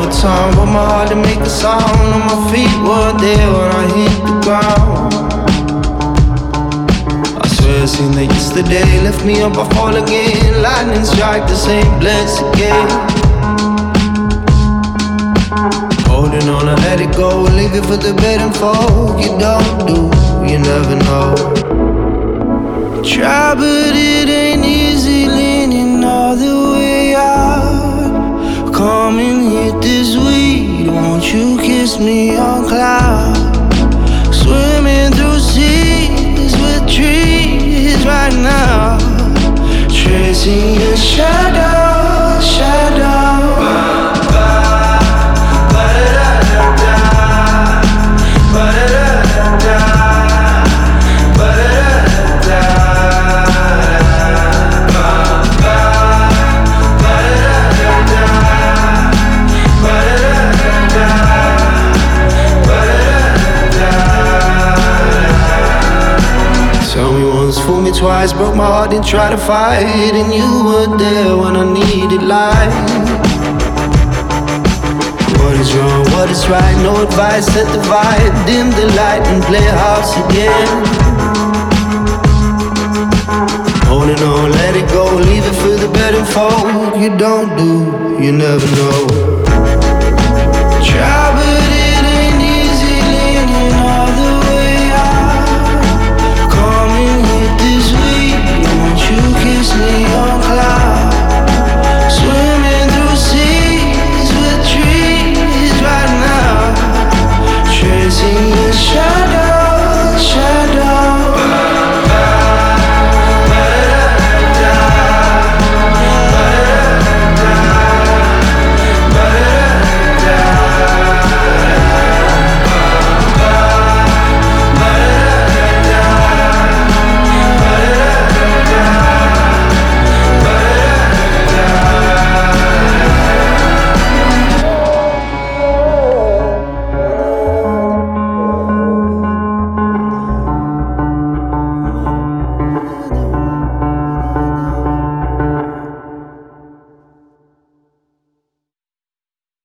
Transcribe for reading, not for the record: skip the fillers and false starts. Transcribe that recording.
the time, but my heart to make a sound. On my feet were there when I hit the ground. I swear I seen that yesterday. Left me up, I fall again. Lightning strike, the same bless again. Holding on, I let it go. Leave it for the bed and fall. You don't do, you never know. Try, but it ain't easy leaning all the way out. Come and hit this weed. Won't you kiss me on cloud? Swimming through seas with trees right now. Tracing your shadow, shadow. Fool me twice, broke my heart and tried to fight. And you were there when I needed light. What is wrong, what is right? No advice, set the vibe. Dim the light and play house again. Holding on, let it go. Leave it for the bed and fold. You don't do, you never know.